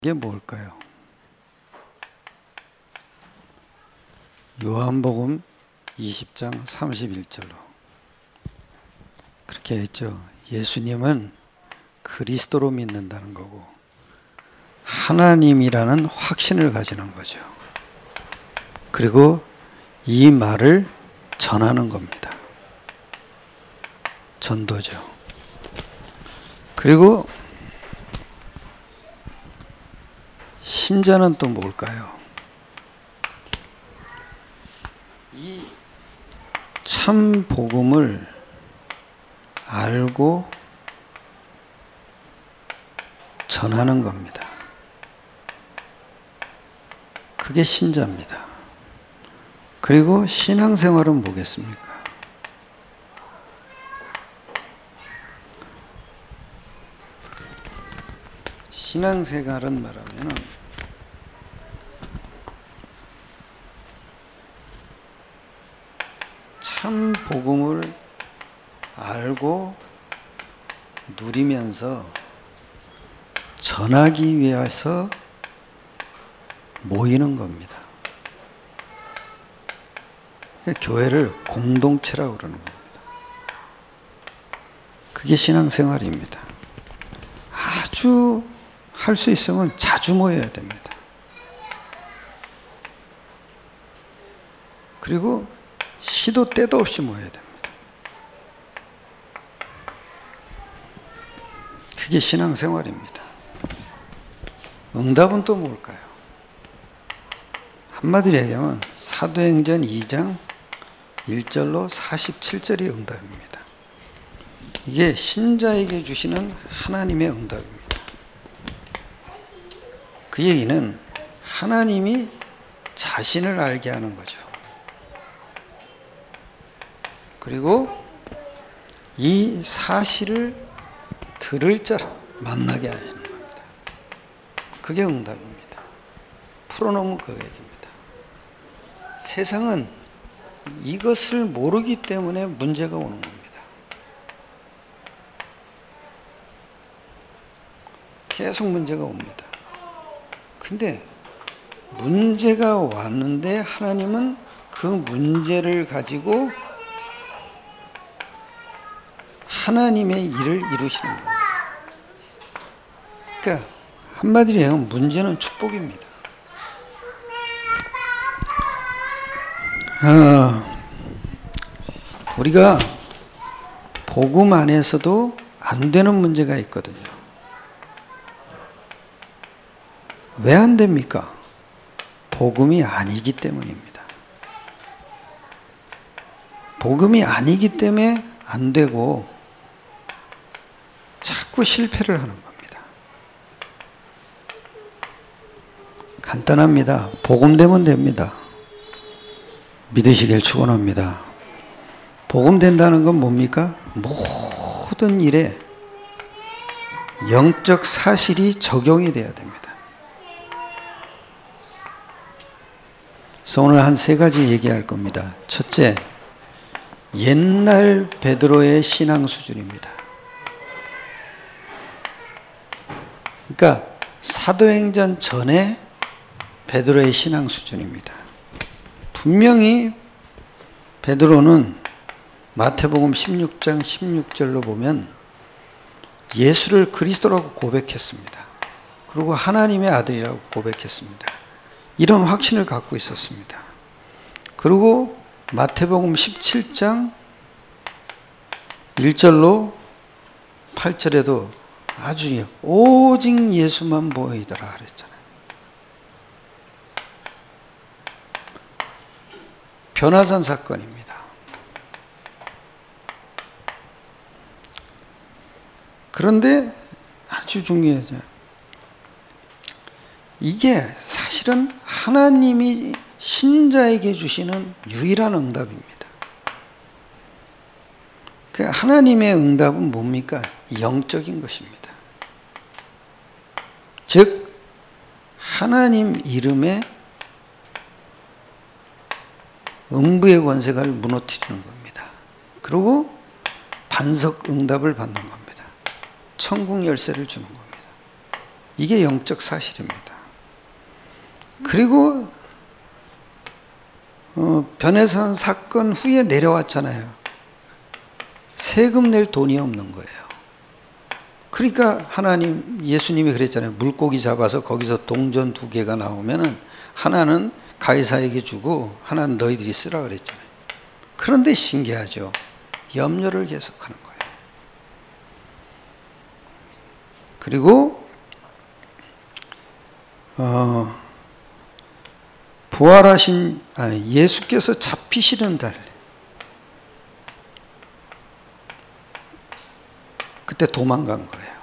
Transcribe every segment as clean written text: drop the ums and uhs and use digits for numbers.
이게 뭘까요? 요한복음 20장 31절로 그렇게 했죠. 예수님은 그리스도로 믿는다는 거고 하나님이라는 확신을 가지는 거죠. 그리고 이 말을 전하는 겁니다. 전도죠. 그리고 신자는 또 뭘까요? 이 참 복음을 알고 전하는 겁니다. 그게 신자입니다. 그리고 신앙생활은 뭐겠습니까? 신앙생활은 말하면은 참 복음을 알고 누리면서 전하기 위해서 모이는 겁니다. 교회를 공동체라고 그러는 겁니다. 그게 신앙생활입니다. 아주 할 수 있으면 자주 모여야 됩니다. 그리고 시도 때도 없이 모여야 됩니다. 그게 신앙생활입니다. 응답은 또 뭘까요? 한마디로 얘기하면 사도행전 2장 1절로 47절이 응답입니다. 이게 신자에게 주시는 하나님의 응답입니다. 그 얘기는 하나님이 자신을 알게 하는 거죠. 그리고 이 사실을 들을 자를 만나게 하시는 겁니다. 그게 응답입니다. 풀어놓으면 그 얘기입니다. 세상은 이것을 모르기 때문에 문제가 오는 겁니다. 계속 문제가 옵니다. 근데 문제가 왔는데 하나님은 그 문제를 가지고 하나님의 일을 이루시는 겁니다. 그러니까 한마디로 얘기하면 문제는 축복입니다. 우리가 복음 안에서도 안 되는 문제가 있거든요. 왜 안 됩니까? 복음이 아니기 때문입니다. 복음이 아니기 때문에 안 되고 자꾸 실패를 하는 겁니다. 간단합니다. 복음 되면 됩니다. 믿으시길 축원합니다. 복음 된다는 건 뭡니까? 모든 일에 영적 사실이 적용이 돼야 됩니다. 그래서 오늘 한 세 가지 얘기할 겁니다. 첫째, 옛날 베드로의 신앙 수준입니다. 그러니까 사도행전 전에 베드로의 신앙 수준입니다. 분명히 베드로는 마태복음 16장 16절로 보면 예수를 그리스도라고 고백했습니다. 그리고 하나님의 아들이라고 고백했습니다. 이런 확신을 갖고 있었습니다. 그리고 마태복음 17장 1절로 8절에도 아주 오직 예수만 보이더라 그랬잖아요. 변화산 사건입니다. 그런데 아주 중요하죠. 이게 사실은 하나님이 신자에게 주시는 유일한 응답입니다. 그 하나님의 응답은 뭡니까? 영적인 것입니다. 즉 하나님 이름에 음부의 권세가 무너뜨리는 겁니다. 그리고 반석 응답을 받는 겁니다. 천국 열쇠를 주는 겁니다. 이게 영적 사실입니다. 그리고 변해선 사건 후에 내려왔잖아요. 세금 낼 돈이 없는 거예요. 그러니까 예수님이 그랬잖아요. 물고기 잡아서 거기서 동전 2개가 나오면은 하나는 가이사에게 주고 하나는 너희들이 쓰라 그랬잖아요. 그런데 신기하죠. 염려를 계속하는 거예요. 그리고 부활하신 예수께서 잡히시는 달, 그때 도망간 거예요.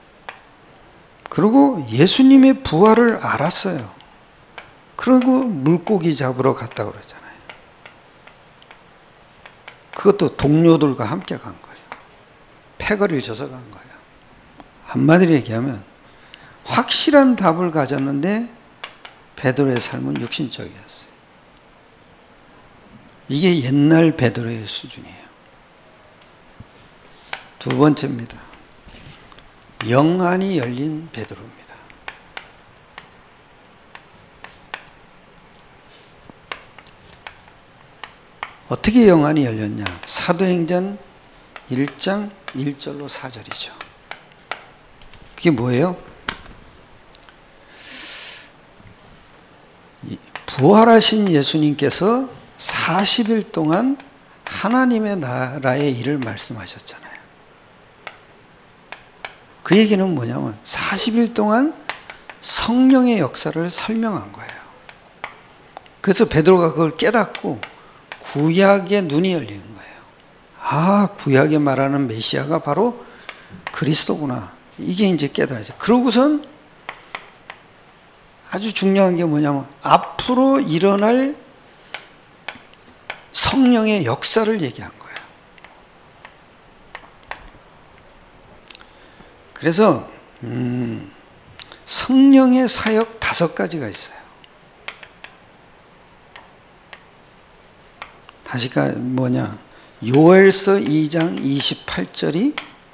그리고 예수님의 부활을 알았어요. 그리고 물고기 잡으러 갔다고 그러잖아요. 그것도 동료들과 함께 간 거예요. 패거리를 져서 간 거예요. 한마디로 얘기하면 확실한 답을 가졌는데 베드로의 삶은 육신적이었어요. 이게 옛날 베드로의 수준이에요. 두 번째입니다. 영안이 열린 베드로입니다. 어떻게 영안이 열렸냐? 사도행전 1장 1절로 4절이죠. 그게 뭐예요? 부활하신 예수님께서 40일 동안 하나님의 나라의 일을 말씀하셨잖아요. 그 얘기는 뭐냐면 40일 동안 성령의 역사를 설명한 거예요. 그래서 베드로가 그걸 깨닫고 구약의 눈이 열리는 거예요. 아, 구약에 말하는 메시아가 바로 그리스도구나. 이게 이제 깨달아져. 그러고선 아주 중요한 게 뭐냐면 앞으로 일어날 성령의 역사를 얘기한 거예요. 그래서 성령의 사역 5가지가 있어요. 다시가 뭐냐? 요엘서 2장 28절이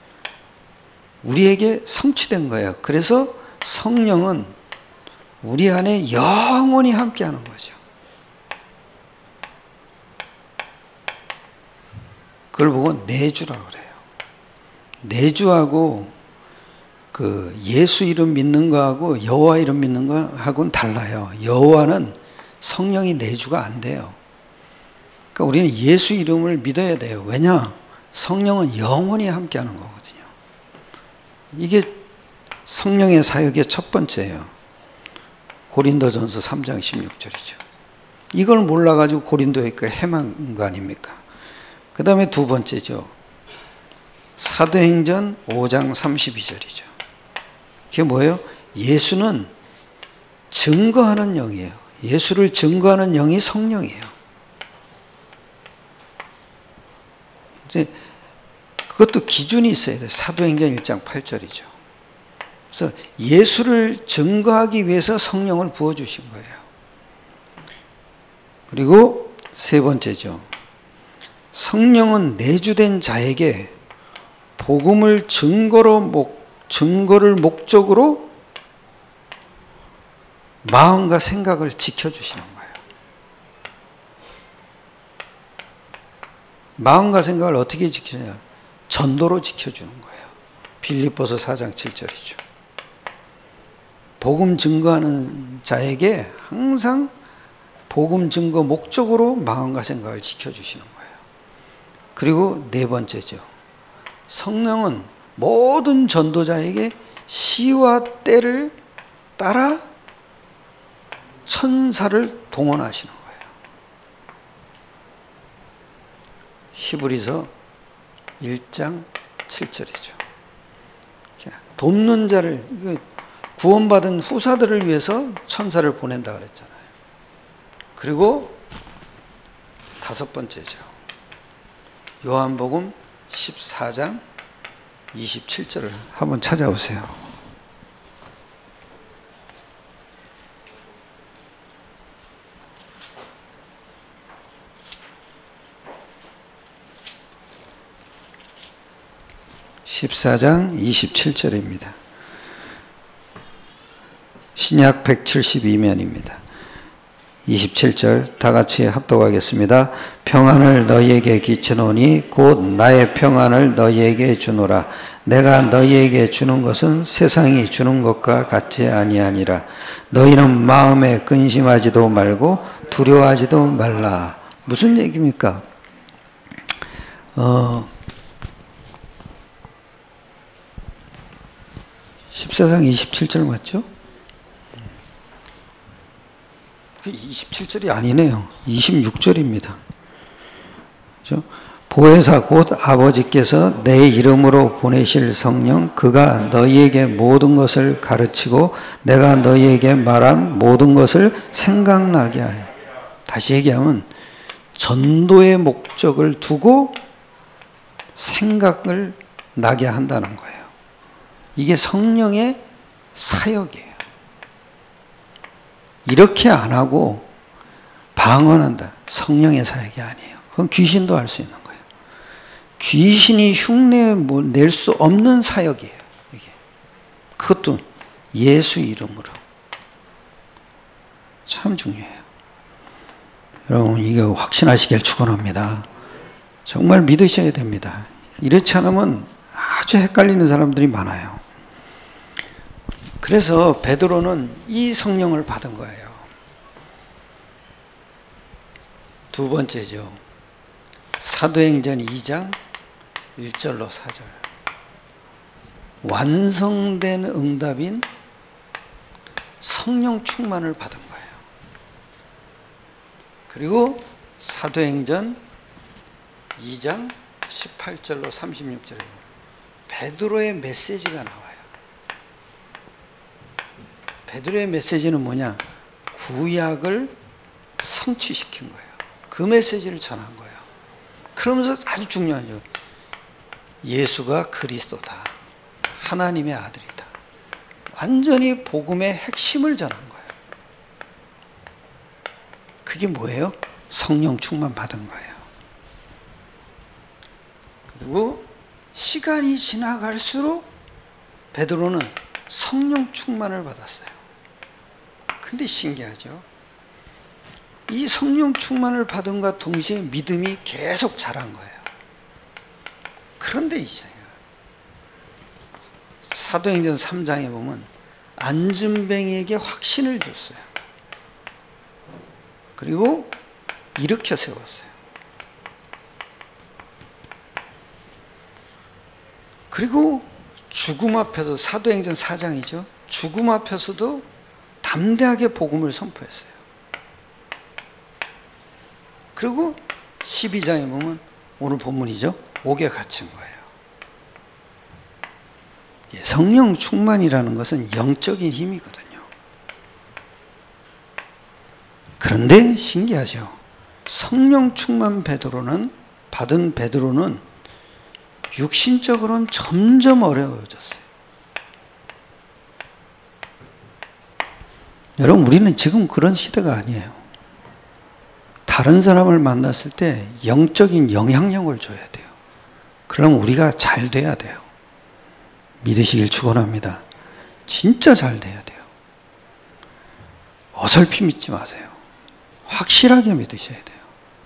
우리에게 성취된 거예요. 그래서 성령은 우리 안에 영원히 함께하는 거죠. 그걸 보고 내주라고 그래요. 내주하고 그 예수 이름 믿는 거하고 여호와 이름 믿는 거하고는 달라요. 여호와는 성령이 내주가 안 돼요. 그러니까 우리는 예수 이름을 믿어야 돼요. 왜냐? 성령은 영원히 함께하는 거거든요. 이게 성령의 사역의 첫 번째예요. 고린도전서 3장 16절이죠. 이걸 몰라가지고 고린도에 있고 헤맨 거 아닙니까? 그 다음에 두 번째죠. 사도행전 5장 32절이죠. 그게 뭐예요? 예수는 증거하는 영이에요. 예수를 증거하는 영이 성령이에요. 이제 그것도 기준이 있어야 돼요. 사도행전 1장 8절이죠. 그래서 예수를 증거하기 위해서 성령을 부어주신 거예요. 그리고 세 번째죠. 성령은 내주된 자에게 복음을 증거를 목적으로 마음과 생각을 지켜주시는 거예요. 마음과 생각을 어떻게 지키냐? 전도로 지켜주는 거예요. 빌립보서 4장 7절이죠. 복음 증거하는 자에게 항상 복음 증거 목적으로 마음과 생각을 지켜주시는 거예요. 그리고 네 번째죠. 성령은 모든 전도자에게 시와 때를 따라 천사를 동원하시는 거예요. 히브리서 1장 7절이죠. 돕는 자를, 구원받은 후사들을 위해서 천사를 보낸다 그랬잖아요. 그리고 다섯 번째죠. 요한복음 14장 27절을 한번 찾아오세요. (14장 27절입니다) 신약 172면입니다. 27절 다 같이 합독하겠습니다. 평안을 너희에게 끼치노니 곧 나의 평안을 너희에게 주노라. 내가 너희에게 주는 것은 세상이 주는 것과 같지 아니하니라. 너희는 마음에 근심하지도 말고 두려워하지도 말라. 무슨 얘기입니까? 14장 27절 맞죠? 27절이 아니네요. 26절입니다. 그렇죠? 보혜사 곧 아버지께서 내 이름으로 보내실 성령 그가 너희에게 모든 것을 가르치고 내가 너희에게 말한 모든 것을 생각나게 하여. 다시 얘기하면 전도의 목적을 두고 생각을 나게 한다는 거예요. 이게 성령의 사역이에요. 이렇게 안 하고 방언한다. 성령의 사역이 아니에요. 그건 귀신도 할 수 있는 거예요. 귀신이 흉내 낼 수 없는 사역이에요. 이게. 그것도 예수 이름으로. 참 중요해요. 여러분 이게 확신하시길 축원합니다. 정말 믿으셔야 됩니다. 이렇지 않으면 아주 헷갈리는 사람들이 많아요. 그래서 베드로는 이 성령을 받은 거예요. 두 번째죠. 사도행전 2장 1절로 4절. 완성된 응답인 성령 충만을 받은 거예요. 그리고 사도행전 2장 18절로 36절에 베드로의 메시지가 나와요. 베드로의 메시지는 뭐냐? 구약을 성취시킨 거예요. 그 메시지를 전한 거예요. 그러면서 아주 중요하죠. 예수가 그리스도다. 하나님의 아들이다. 완전히 복음의 핵심을 전한 거예요. 그게 뭐예요? 성령 충만 받은 거예요. 그리고 시간이 지나갈수록 베드로는 성령 충만을 받았어요. 근데 신기하죠? 이 성령 충만을 받은 것과 동시에 믿음이 계속 자란 거예요. 그런데 있어요. 사도행전 3장에 보면 안진뱅이에게 확신을 줬어요. 그리고 일으켜 세웠어요. 그리고 죽음 앞에서 사도행전 4장이죠. 죽음 앞에서도 담대하게 복음을 선포했어요. 그리고 12장에 보면 오늘 본문이죠. 옥에 갇힌 거예요. 성령 충만이라는 것은 영적인 힘이거든요. 그런데 신기하죠. 성령 충만 받은 베드로는 육신적으로는 점점 어려워졌어요. 여러분 우리는 지금 그런 시대가 아니에요. 다른 사람을 만났을 때 영적인 영향력을 줘야 돼요. 그럼 우리가 잘 돼야 돼요. 믿으시길 축원합니다. 진짜 잘 돼야 돼요. 어설피 믿지 마세요. 확실하게 믿으셔야 돼요.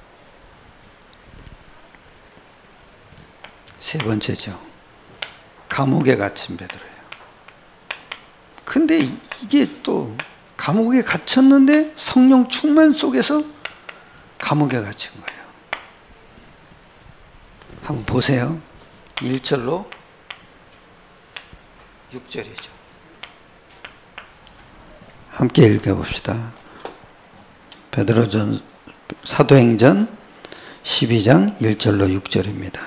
세 번째죠. 감옥에 갇힌 베드로예요. 근데 이게 또 감옥에 갇혔는데 성령 충만 속에서 감옥에 갇힌 거예요. 한번 보세요. 1절로 6절이죠. 함께 읽어봅시다. 베드로전 사도행전 12장 1절로 6절입니다.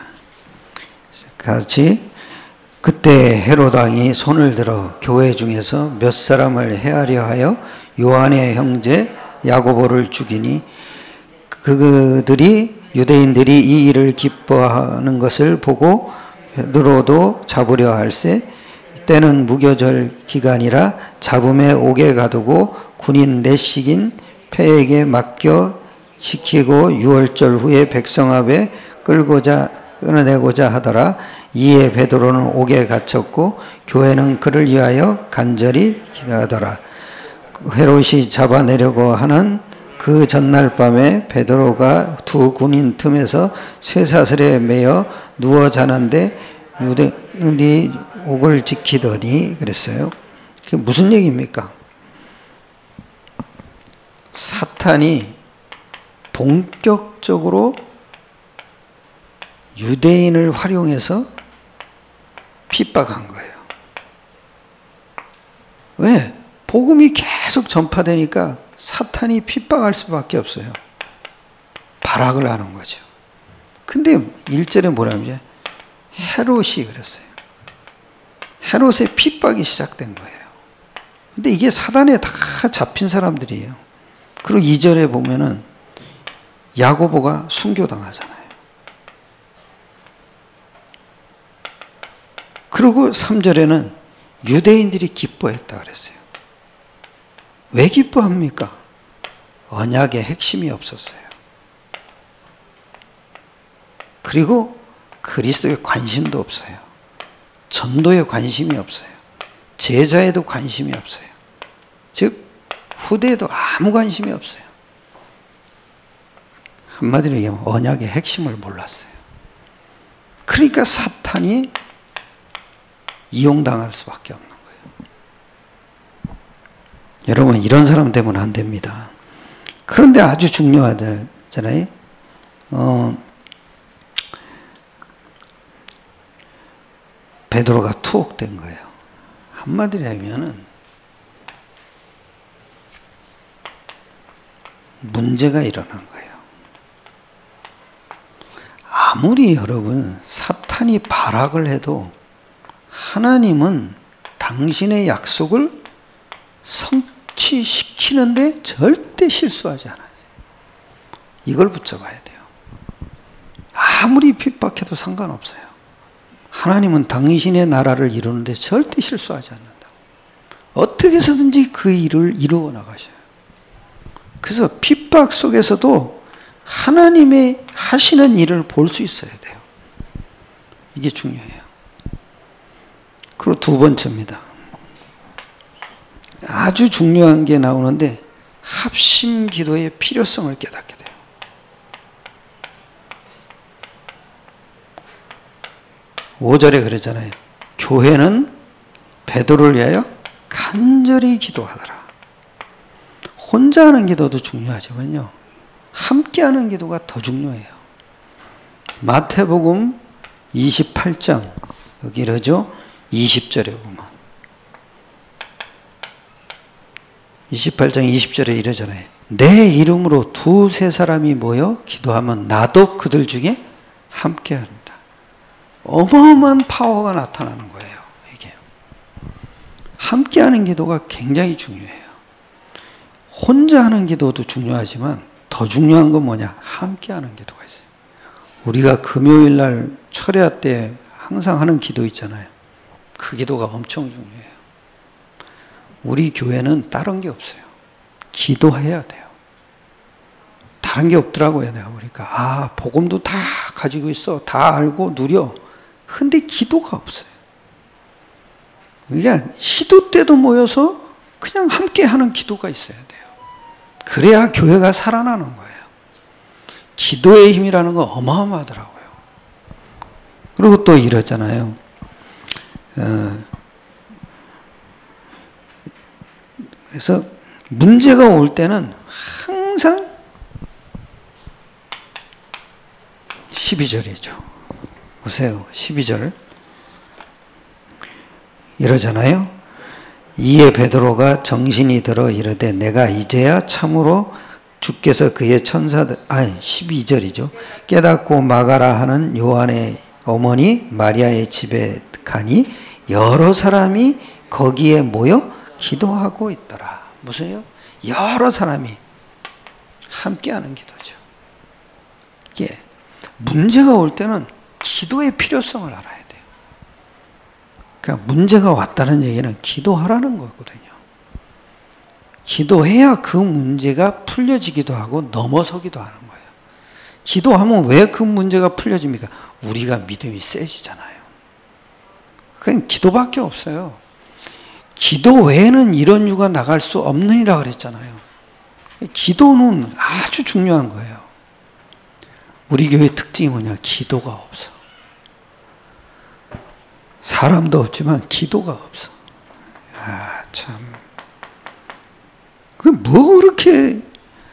같이 그때 헤롯 왕이 손을 들어 교회 중에서 몇 사람을 헤아려 하여 요한의 형제 야고보를 죽이니 그들이 유대인들이 이 일을 기뻐하는 것을 보고 베드로도 잡으려 할세 때는 무교절 기간이라 잡음에 옥에 가두고 군인 넷씩인 패에게 맡겨 지키고 유월절 후에 백성 앞에 끌어내고자 하더라. 이에 베드로는 옥에 갇혔고 교회는 그를 위하여 간절히 기도하더라. 헤롯이 잡아내려고 하는 그 전날 밤에 베드로가 두 군인 틈에서 쇠사슬에 매여 누워 자는데 유대인이 옥을 지키더니 그랬어요. 그게 무슨 얘기입니까? 사탄이 본격적으로 유대인을 활용해서 핍박한 거예요. 왜? 복음이 계속 전파되니까 사탄이 핍박할 수밖에 없어요. 발악을 하는 거죠. 근데 1절에 뭐라면 헤롯이 그랬어요. 헤롯의 핍박이 시작된 거예요. 근데 이게 사단에 다 잡힌 사람들이에요. 그리고 2절에 보면은 야고보가 순교당하잖아요. 그리고 3절에는 유대인들이 기뻐했다 그랬어요. 왜 기뻐합니까? 언약의 핵심이 없었어요. 그리고 그리스도에 관심도 없어요. 전도에 관심이 없어요. 제자에도 관심이 없어요. 즉 후대에도 아무 관심이 없어요. 한마디로 얘기하면 언약의 핵심을 몰랐어요. 그러니까 사탄이 이용당할 수밖에 없는 거예요. 여러분 이런 사람 되면 안 됩니다. 그런데 아주 중요하잖아요. 베드로가 투옥된 거예요. 한마디로 하면은 문제가 일어난 거예요. 아무리 여러분 사탄이 발악을 해도 하나님은 당신의 약속을 성취시키는데 절대 실수하지 않아요. 이걸 붙잡아야 돼요. 아무리 핍박해도 상관없어요. 하나님은 당신의 나라를 이루는데 절대 실수하지 않는다고. 어떻게 해서든지 그 일을 이루어 나가셔요. 그래서 핍박 속에서도 하나님의 하시는 일을 볼 수 있어야 돼요. 이게 중요해요. 그리고 두 번째입니다. 아주 중요한 게 나오는데 합심 기도의 필요성을 깨닫게 돼요. (5절에) 그러잖아요. 교회는 베드로를 위하여 간절히 기도하더라. 혼자 하는 기도도 중요하지만요, 함께 하는 기도가 더 중요해요. 마태복음 28장 여기 이러죠. 20절에 보면 28장 20절에 이러잖아요. 내 이름으로 두세 사람이 모여 기도하면 나도 그들 중에 함께 한다. 어마어마한 파워가 나타나는 거예요. 이게 함께 하는 기도가 굉장히 중요해요. 혼자 하는 기도도 중요하지만 더 중요한 건 뭐냐? 함께 하는 기도가 있어요. 우리가 금요일 날 철야 때 항상 하는 기도 있잖아요. 그 기도가 엄청 중요해요. 우리 교회는 다른 게 없어요. 기도해야 돼요. 다른 게 없더라고요. 내가 보니까 복음도 다 가지고 있어. 다 알고 누려. 근데 기도가 없어요. 그러니까 시도 때도 모여서 그냥 함께 하는 기도가 있어야 돼요. 그래야 교회가 살아나는 거예요. 기도의 힘이라는 거 어마어마하더라고요. 그리고 또 이러잖아요. 그래서 문제가 올 때는 항상 12절이죠. 보세요. 12절. 이러잖아요. 이에 베드로가 정신이 들어 이르되 내가 이제야 참으로 주께서 그의 천사들 12절이죠. 깨닫고 마가라 하는 요한의 어머니 마리아의 집에 가니 여러 사람이 거기에 모여 기도하고 있더라. 무슨요? 여러 사람이 함께하는 기도죠. 이게 문제가 올 때는 기도의 필요성을 알아야 돼요. 그러니까 문제가 왔다는 얘기는 기도하라는 거거든요. 기도해야 그 문제가 풀려지기도 하고 넘어서기도 하는 거예요. 기도하면 왜 그 문제가 풀려집니까? 우리가 믿음이 세지잖아요. 그냥 기도밖에 없어요. 기도 외에는 이런 유가 나갈 수 없느니라 그랬잖아요. 기도는 아주 중요한 거예요. 우리 교회 특징이 뭐냐? 기도가 없어. 사람도 없지만 기도가 없어. 아, 참. 뭐 그렇게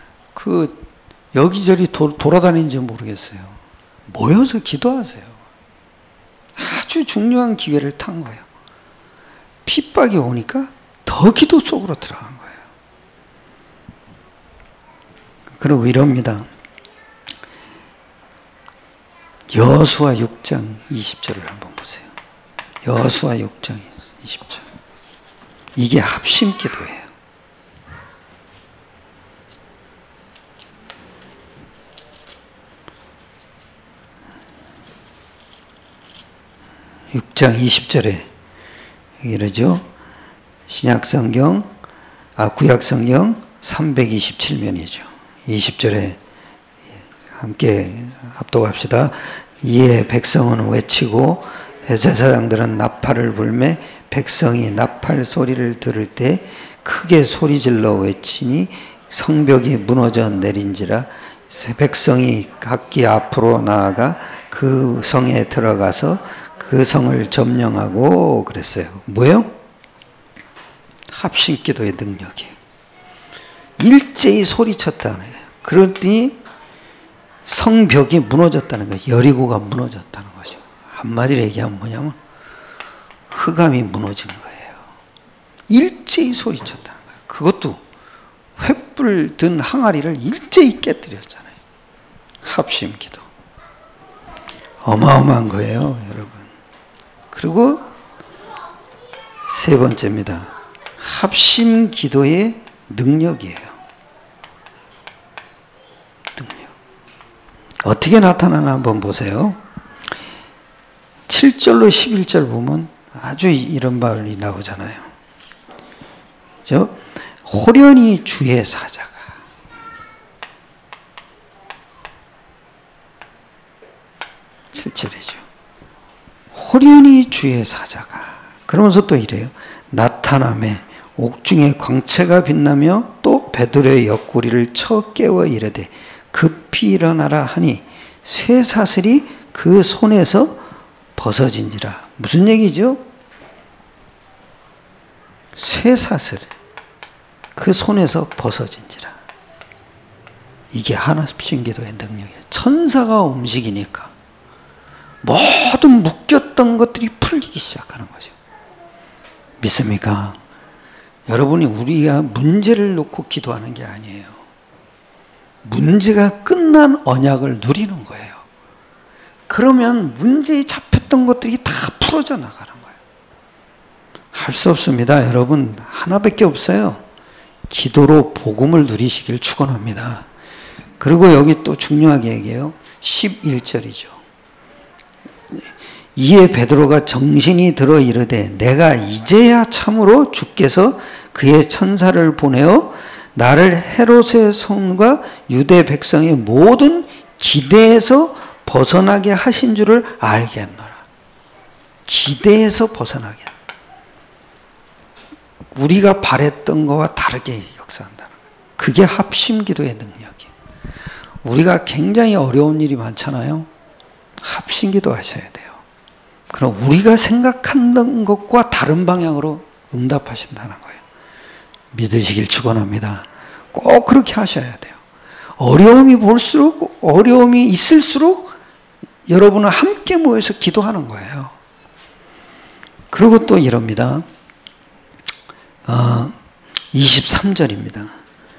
여기저기 돌아다니는지 모르겠어요. 모여서 기도하세요. 아주 중요한 기회를 탄 거예요. 핍박이 오니까 더 기도 속으로 들어간 거예요. 그리고 이럽니다. 여호수아 6장 20절을 한번 보세요. 여호수아 6장 20절. 이게 합심 기도예요. (6장 20절에) 이러죠. 구약성경 327면이죠. 20절에 함께 합독합시다. 이에 백성은 외치고 대제사장들은 나팔을 불매 백성이 나팔 소리를 들을 때 크게 소리질러 외치니 성벽이 무너져 내린지라. 백성이 각기 앞으로 나아가 그 성에 들어가서 그 성을 점령하고 그랬어요. 뭐예요? 합심기도의 능력이에요. 일제히 소리쳤다는 거예요. 그러더니 성벽이 무너졌다는 거예요. 여리고가 무너졌다는 거죠. 한마디로 얘기하면 뭐냐면 흑암이 무너진 거예요. 일제히 소리쳤다는 거예요. 그것도 횃불 든 항아리를 일제히 깨뜨렸잖아요. 합심기도. 어마어마한 거예요, 여러분. 그리고 세 번째입니다. 합심기도의 능력이에요. 능력. 어떻게 나타나나 한번 보세요. 7절로 11절 보면 아주 이런 말이 나오잖아요. 호련히 주의 사자가. 7절이죠. 호련히 주의 사자가. 그러면서 또 이래요. 나타남에 옥중에 광채가 빛나며 또 베드로의 옆구리를 쳐 깨워 이르되 급히 일어나라 하니 쇠사슬이 그 손에서 벗어진지라. 무슨 얘기죠? 쇠사슬 그 손에서 벗어진지라. 이게 합심기도의 능력이에요. 천사가 움직이니까 모든 묶였던 것들이 풀리기 시작하는 거죠. 믿습니까? 여러분이 우리가 문제를 놓고 기도하는 게 아니에요. 문제가 끝난 언약을 누리는 거예요. 그러면 문제에 잡혔던 것들이 다 풀어져 나가는 거예요. 할 수 없습니다. 여러분, 하나밖에 없어요. 기도로 복음을 누리시길 축원합니다. 그리고 여기 또 중요하게 얘기해요. 11절이죠. 이에 베드로가 정신이 들어 이르되 내가 이제야 참으로 주께서 그의 천사를 보내어 나를 헤롯의 손과 유대 백성의 모든 기대에서 벗어나게 하신 줄을 알겠노라. 기대에서 벗어나게. 우리가 바랬던 거와 다르게 역사한다는 거예요. 그게 합심기도의 능력이에요. 우리가 굉장히 어려운 일이 많잖아요. 합심기도 하셔야 돼요. 그럼 우리가 생각하는 것과 다른 방향으로 응답하신다는 거예요. 믿으시길 축원합니다. 꼭 그렇게 하셔야 돼요. 어려움이 있을수록 여러분은 함께 모여서 기도하는 거예요. 그리고 또 이럽니다. 23절입니다.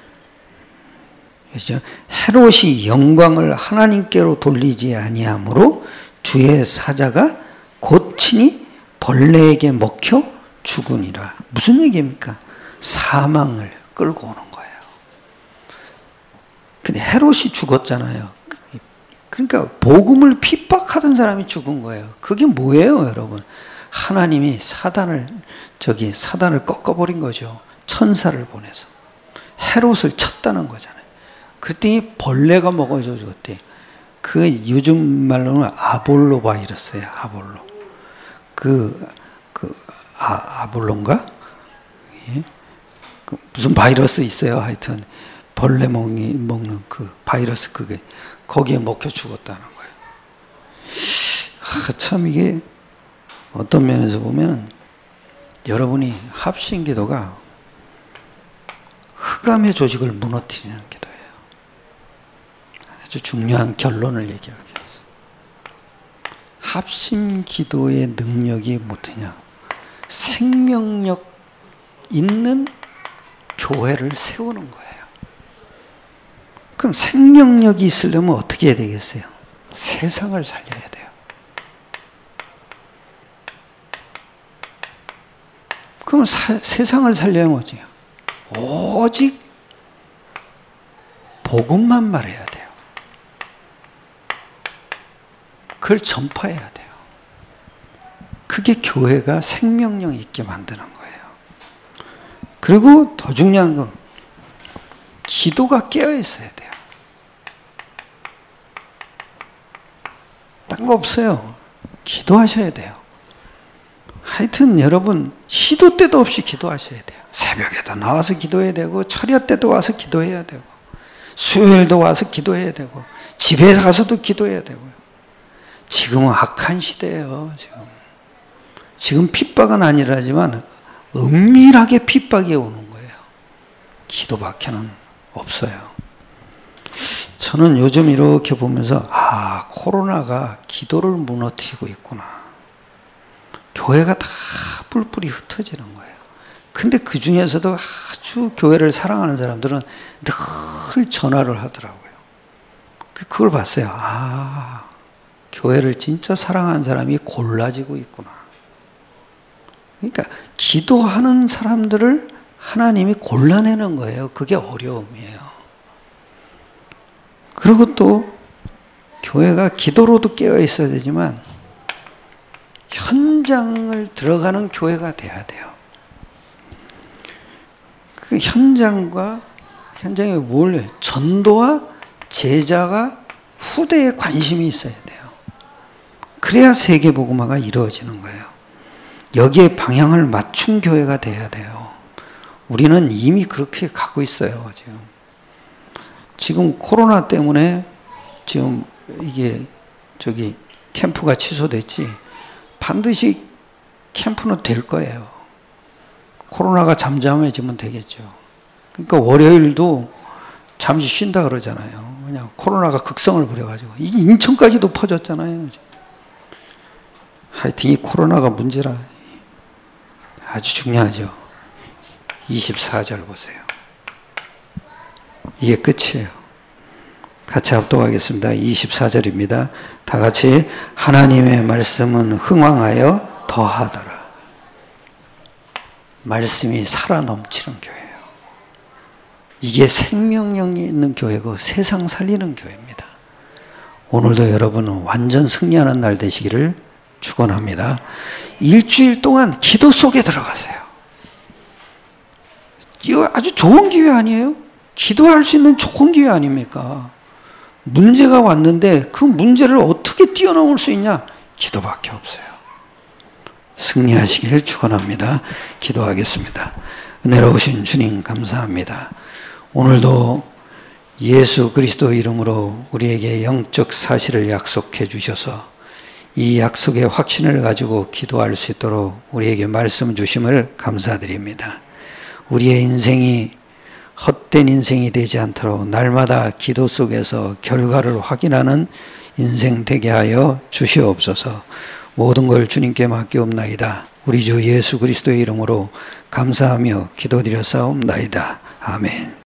그렇죠? 헤롯이 영광을 하나님께로 돌리지 아니하므로 주의 사자가 곧 친히 벌레에게 먹혀 죽으니라. 무슨 얘기입니까? 사망을 끌고 오는 거예요. 근데 헤롯이 죽었잖아요. 그러니까 복음을 핍박하던 사람이 죽은 거예요. 그게 뭐예요, 여러분? 하나님이 사단을 꺾어버린 거죠. 천사를 보내서 헤롯을 쳤다는 거잖아요. 그랬더니 벌레가 먹어서 죽었대. 그 요즘 말로는 아볼로 바이러스예요. 아볼로. 아볼론가? 예? 무슨 바이러스 있어요. 하여튼 벌레 먹는 그 바이러스 그게 거기에 먹혀 죽었다는 거예요. 참 이게 어떤 면에서 보면은 여러분이 합심기도가 흑암의 조직을 무너뜨리는 기도예요. 아주 중요한 결론을 얘기하기 위해서. 합심기도의 능력이 뭐냐? 생명력 있는 교회를 세우는 거예요. 그럼 생명력이 있으려면 어떻게 해야 되겠어요? 세상을 살려야 돼요. 그럼 세상을 살려면 뭐지? 오직 복음만 말해야 돼요. 그걸 전파해야 돼요. 그게 교회가 생명력 있게 만드는 거예요. 그리고 더 중요한 건 기도가 깨어 있어야 돼요. 딴 거 없어요. 기도하셔야 돼요. 하여튼 여러분 시도 때도 없이 기도하셔야 돼요. 새벽에도 나와서 기도해야 되고 철야 때도 와서 기도해야 되고 수요일도 와서 기도해야 되고 집에 가서도 기도해야 되고요. 지금은 악한 시대예요. 지금 핍박은 아니라지만 은밀하게 핍박이 오는 거예요. 기도밖에는 없어요. 저는 요즘 이렇게 보면서 코로나가 기도를 무너뜨리고 있구나. 교회가 다 뿔뿔이 흩어지는 거예요. 근데 그 중에서도 아주 교회를 사랑하는 사람들은 늘 전화를 하더라고요. 그걸 봤어요. 교회를 진짜 사랑하는 사람이 골라지고 있구나. 그러니까 기도하는 사람들을 하나님이 골라내는 거예요. 그게 어려움이에요. 그리고 또 교회가 기도로도 깨어 있어야 되지만 현장을 들어가는 교회가 돼야 돼요. 그 현장에 뭘 전도와 제자가 후대에 관심이 있어야 돼요. 그래야 세계복음화가 이루어지는 거예요. 여기에 방향을 맞춘 교회가 돼야 돼요. 우리는 이미 그렇게 가고 있어요. 지금 코로나 때문에 지금 이게 캠프가 취소됐지 반드시 캠프는 될 거예요. 코로나가 잠잠해지면 되겠죠. 그러니까 월요일도 잠시 쉰다 그러잖아요. 그냥 코로나가 극성을 부려가지고 이게 인천까지도 퍼졌잖아요. 하여튼 이 코로나가 문제라 아주 중요하죠. 24절 보세요. 이게 끝이에요. 같이 합독하겠습니다. 24절입니다. 다 같이 하나님의 말씀은 흥왕하여 더하더라. 말씀이 살아 넘치는 교회예요. 이게 생명력이 있는 교회고 세상 살리는 교회입니다. 오늘도 여러분은 완전 승리하는 날 되시기를 축원합니다. 일주일 동안 기도 속에 들어가세요. 이거 아주 좋은 기회 아니에요? 기도할 수 있는 좋은 기회 아닙니까? 문제가 왔는데 그 문제를 어떻게 뛰어넘을 수 있냐? 기도밖에 없어요. 승리하시기를 축원합니다. 기도하겠습니다. 은혜로우신 주님 감사합니다. 오늘도 예수 그리스도 이름으로 우리에게 영적 사실을 약속해 주셔서 이 약속의 확신을 가지고 기도할 수 있도록 우리에게 말씀 주심을 감사드립니다. 우리의 인생이 헛된 인생이 되지 않도록 날마다 기도 속에서 결과를 확인하는 인생 되게 하여 주시옵소서. 모든 걸 주님께 맡기옵나이다. 우리 주 예수 그리스도의 이름으로 감사하며 기도드려 싸움나이다. 아멘.